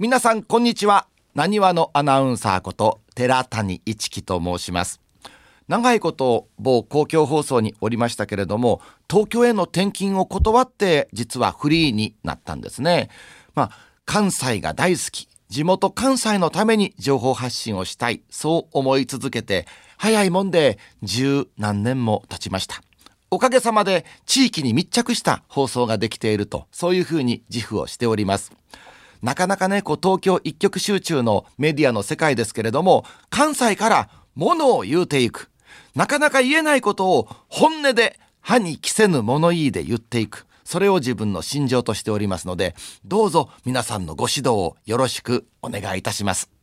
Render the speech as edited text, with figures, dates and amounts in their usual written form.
皆さんこんにちは。なにわのアナウンサーこと寺谷一樹と申します。長いこと某公共放送におりましたけれども、東京への転勤を断って実はフリーになったんですね。関西が大好き、地元関西のために情報発信をしたい、そう思い続けて早いもんで十何年も経ちました。おかげさまで地域に密着した放送ができていると、そういうふうに自負をしております。なかなかね、東京一極集中のメディアの世界ですけれども、関西から物を言うていく、なかなか言えないことを本音で歯に着せぬ物言いで言っていく、それを自分の信条としておりますので、どうぞ皆さんのご指導をよろしくお願いいたします。